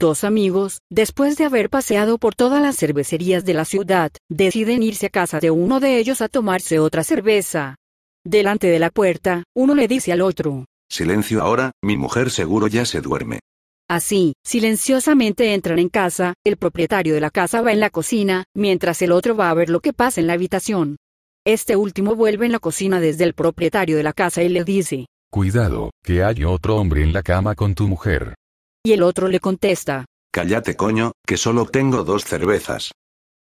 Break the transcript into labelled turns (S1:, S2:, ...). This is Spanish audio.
S1: Dos amigos, después de haber paseado por todas las cervecerías de la ciudad, deciden irse a casa de uno de ellos a tomarse otra cerveza. Delante de la puerta, uno le dice al otro:
S2: Silencio ahora, mi mujer seguro ya se duerme.
S1: Así, silenciosamente entran en casa, el propietario de la casa va en la cocina, mientras el otro va a ver lo que pasa en la habitación. Este último vuelve en la cocina desde el propietario de la casa y le dice:
S3: Cuidado, que hay otro hombre en la cama con tu mujer.
S1: Y el otro le contesta:
S2: Cállate coño, que solo tengo 2 cervezas.